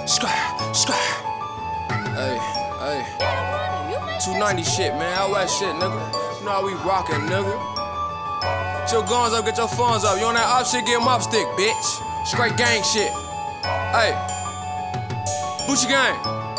Hey, hey. 290 shit, man. Out west shit, nigga. You know how we rockin', nigga. Get your guns up, get your phones up. You on that op shit, get 'em up stick, bitch. Straight gang shit. Hey. Bucci gang.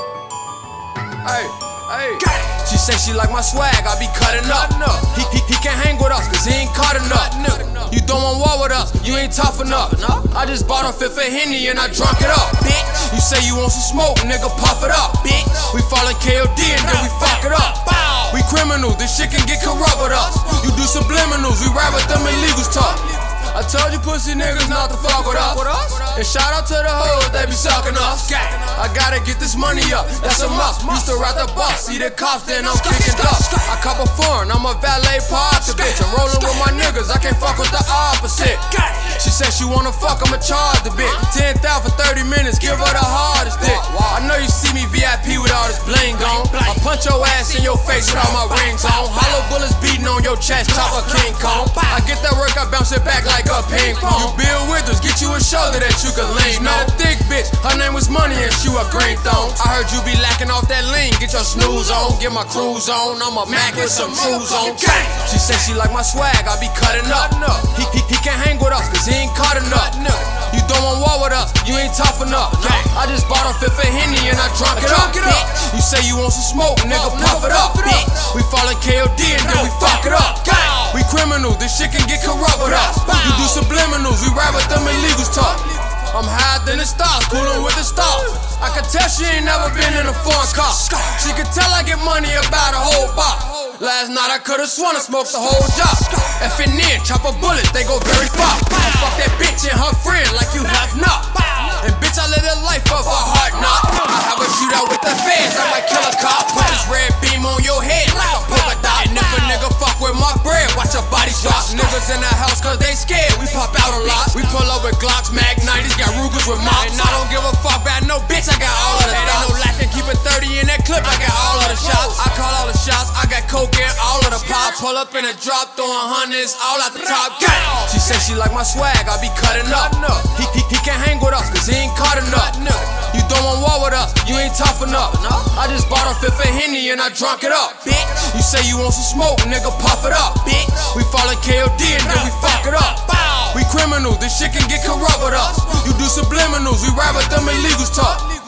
Hey, hey. She say she like my swag, I be cutting up. He can't hang with us, cause he ain't caught enough. You don't want war with us, you ain't tough enough. I just bought a fifth of Henny and I drunk it up, bitch. You say you want some smoke, nigga, puff it up, bitch. We fallin' KOD and then we fuck it up. We criminals, this shit can get corrupt with us. You do subliminals, we ride with them illegals talk. I told you pussy niggas not to fuck with us. And shout out to the hoes, they be sucking us. I gotta get this money up, that's a must. Used to ride the bus, see the cops, then I'm kicking dust. I cop a foreign, I'm a valet park the bitch. I'm rolling with my niggas, I can't fuck with the opposite. She said she wanna fuck, I'ma charge the bitch. 10,000 for 30 minutes, give her the hardest dick. I know you see me VIP with all this bling on. I punch your ass in your face with all my rings on. Hollow bullets beating on your chest, chop a King Kong. I get that work, I bounce it back like a ping pong. You build with us, get you a shoulder that you can lean on. Not a thick bitch, her name was Money and she a green thong. I heard you be lacking off that lean, get your snooze on. Get my cruise on, I'm a Mac with some shoes on. She said she like my swag, I be cutting up. He can't hang with us, cause he ain't caught enough. You don't want war with us, you ain't tough enough. I just bought a fifth of Henny and I drunk it up, bitch. You say you want some smoke, nigga, puff it up, bitch. We fallin' KOD and then we fuck it up. We criminals, this shit can get corrupt with us. You do subliminals, we ride with them illegals talk. I'm higher than the stars, coolin' with the stars. I can tell she ain't never been in a foreign car. She can tell I get money about a whole bar. Last night I could've sworn I smoked the whole job. Effing in, chop a bullet, they go very far. I fuck that bitch and her friend like you have not. And bitch, I live that life of a hard knock. I have a shootout with the feds, I might kill a cop. Put this red beam on your head like a polka dot. And if a nigga fuck with my bread, watch your body drop. Niggas in the house cause they scared, we pop out a lot. We pull up with Glocks, Mag 90s, got Rugers with mops. And I don't give a fuck about no bitch, I got all of the stops. Ain't no lacking, keep it 30 in that clip, I got all of the shots. I call all the shots, I got coke in all of the pop. Pull up in a drop, throwing hundreds all out the top. She said she like my swag, I be cutting up. He can't hang with us, cause he ain't caught enough. You don't want war with us, you ain't tough enough. I just bought a fifth of Henny and I drunk it up, bitch. You say you want some smoke, nigga, puff it up, bitch. We fallin' KOD and then we fuck it up. We criminals, this shit can get corrupt with us. You do subliminals, we ride with them illegals talk.